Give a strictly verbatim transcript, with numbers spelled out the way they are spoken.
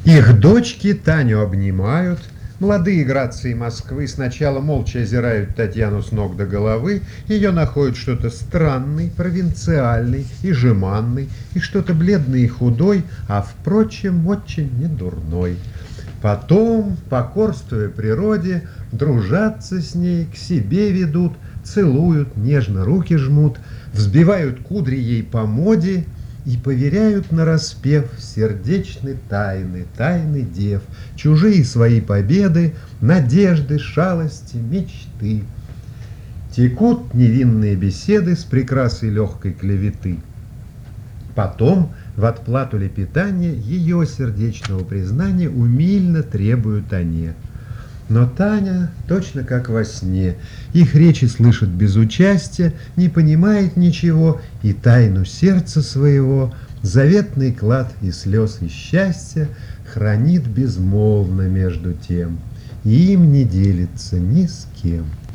Их дочки Таню обнимают. Молодые грации Москвы сначала молча озирают Татьяну с ног до головы, ее находят что-то странный, провинциальный и жеманный, и что-то бледный и худой, а, впрочем, очень недурной. Потом, покорствуя природе, дружатся с ней, к себе ведут, целуют, нежно руки жмут, взбивают кудри ей по моде и поверяют нараспев сердечны тайны, тайны дев, чужие свои победы, надежды, шалости, мечты. Текут невинные беседы с прекрасой легкой клеветы. Потом, в отплату лепетания, ее сердечного признания умильно требуют они. Но Таня, точно как во сне, их речи слышит без участия, не понимает ничего и тайну сердца своего, заветный клад и слез и счастья хранит безмолвно между тем, и им не делится ни с кем.